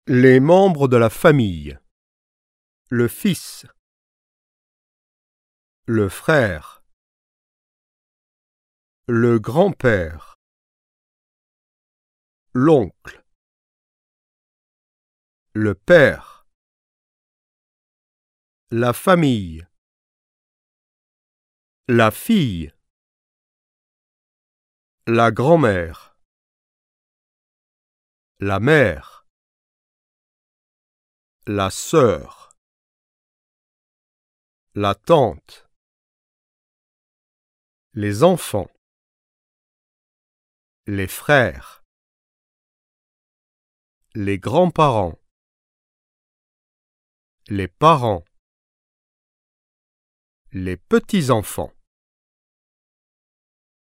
Les membres de la famille. Le fils. Le frère. Le grand-père. L'oncle. Le père. La famille. La fille. La grand-mère. La mère. La sœur. La tante. Les enfants. Les frères. Les grands-parents. Les parents. Les petits-enfants.